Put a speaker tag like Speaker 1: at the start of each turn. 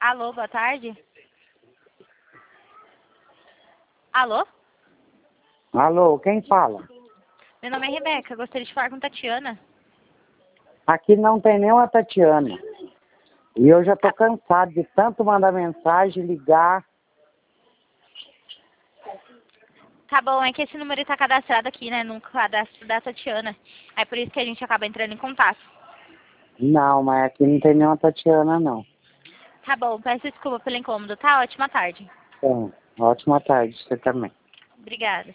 Speaker 1: Alô, boa tarde. Alô?
Speaker 2: Alô, quem fala?
Speaker 1: Meu nome é Rebeca, gostaria de falar com Tatiana.
Speaker 2: Aqui não tem nenhuma Tatiana. E eu já tô cansado de tanto mandar mensagem, ligar.
Speaker 1: Tá bom, é que esse número está cadastrado aqui, né, no cadastro da Tatiana. É por isso que a gente acaba entrando em contato.
Speaker 2: Não, mas aqui não tem nenhuma Tatiana, não.
Speaker 1: Tá bom, peço desculpa pelo incômodo, tá? Ótima tarde.
Speaker 2: Então, ótima tarde, você também.
Speaker 1: Obrigada.